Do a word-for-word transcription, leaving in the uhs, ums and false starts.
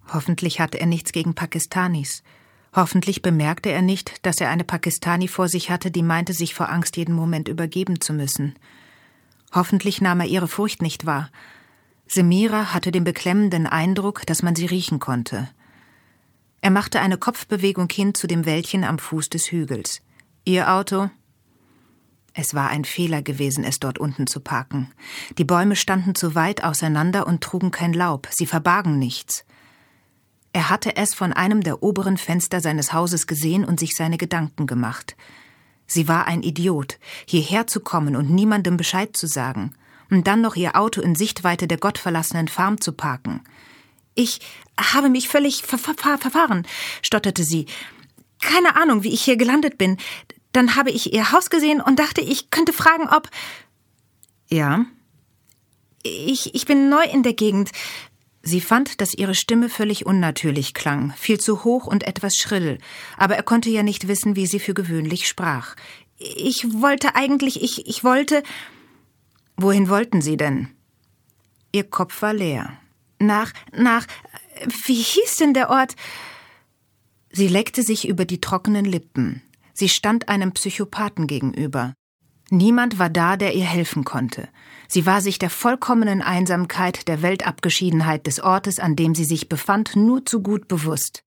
Hoffentlich hatte er nichts gegen Pakistanis. Hoffentlich bemerkte er nicht, dass er eine Pakistani vor sich hatte, die meinte, sich vor Angst jeden Moment übergeben zu müssen. Hoffentlich nahm er ihre Furcht nicht wahr. Semira hatte den beklemmenden Eindruck, dass man sie riechen konnte. Er machte eine Kopfbewegung hin zu dem Wäldchen am Fuß des Hügels. »Ihr Auto?« Es war ein Fehler gewesen, es dort unten zu parken. Die Bäume standen zu weit auseinander und trugen kein Laub, sie verbargen nichts. Er hatte es von einem der oberen Fenster seines Hauses gesehen und sich seine Gedanken gemacht. Sie war ein Idiot, hierher zu kommen und niemandem Bescheid zu sagen und dann noch ihr Auto in Sichtweite der gottverlassenen Farm zu parken. »Ich habe mich völlig ver- ver- verfahren«, stotterte sie. »Keine Ahnung, wie ich hier gelandet bin. Dann habe ich ihr Haus gesehen und dachte, ich könnte fragen, ob...« »Ja?« Ich, ich bin neu in der Gegend.« Sie fand, dass ihre Stimme völlig unnatürlich klang, viel zu hoch und etwas schrill, aber er konnte ja nicht wissen, wie sie für gewöhnlich sprach. »Ich wollte eigentlich, ich, ich wollte...« »Wohin wollten Sie denn?« Ihr Kopf war leer. »Nach, nach, wie hieß denn der Ort?« Sie leckte sich über die trockenen Lippen. Sie stand einem Psychopathen gegenüber. Niemand war da, der ihr helfen konnte. Sie war sich der vollkommenen Einsamkeit, der Weltabgeschiedenheit des Ortes, an dem sie sich befand, nur zu gut bewusst.